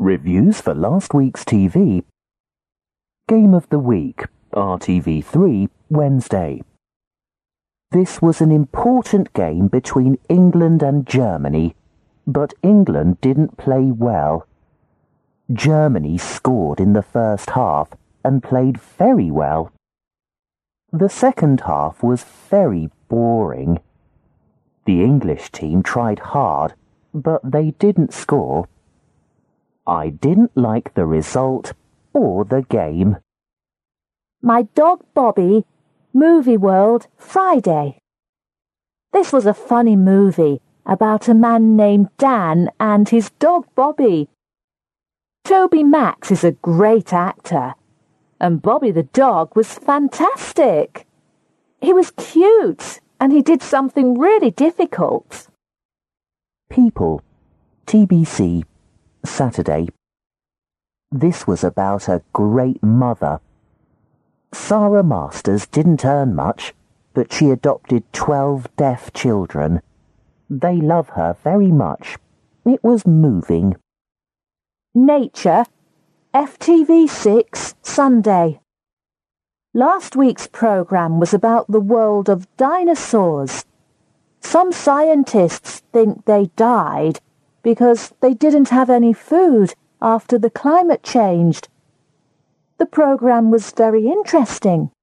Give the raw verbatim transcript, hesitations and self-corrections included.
Reviews for last week's T V. Game of the Week, R T V three, Wednesday. This was an important game between England and Germany, but England didn't play well. Germany scored in the first half and played very well. The second half was very boring. The English team tried hard, but they didn't score. I didn't like the result or the game. My Dog Bobby, Movie World, Friday. This was a funny movie about a man named Dan and his dog Bobby. Toby Max is a great actor, and Bobby the dog was fantastic. He was cute, and he did something really difficult. People, T B C, Saturday. This was about a great mother. Sarah Masters didn't earn much, but she adopted twelve deaf children. They love her very much. It was moving. Nature, F T V six, Sunday. Last week's programme was about the world of dinosaurs. Some scientists think they died because they didn't have any food after the climate changed. The programme was very interesting.